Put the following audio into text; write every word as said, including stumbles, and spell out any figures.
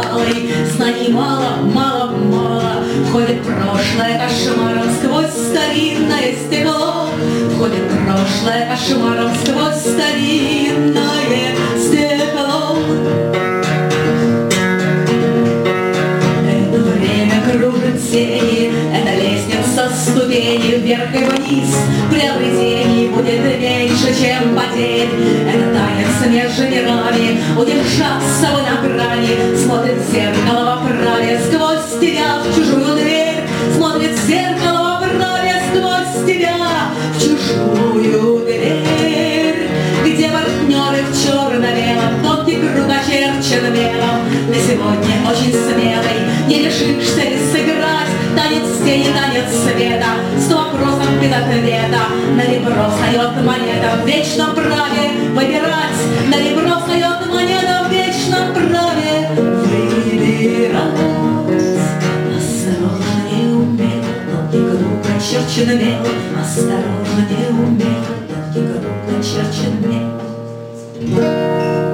бывалой. Знаний мало, мало, мало. Входит прошлое кошмаром сквозь старинное стекло. Входит прошлое кошмаром сквозь старинное стекло. Это время кружит тени, это лестница, ступени вверх и вниз. Приобретений будет меньше, чем потерь. Это танец между мирами, удержаться вы на грани. Смотрит в зеркало во праве сквозь тебя в чужую дверь. Смотрит в зеркало во праве сквозь тебя в чужую дверь. Где партнеры в черно-белом, тонкий круг очерчен мелом. Ты сегодня очень смелый, не решишься ли сыграть танец тени, танец света, сто вопросов без ответа. На ребро встает монета в вечном праве выбирать. На ребро встает монета в вечном праве выбирать. Осторожно, не умел, тонкий круг очерчен мелом. Осторожно, не умел, тонкий круг очерчен мелом.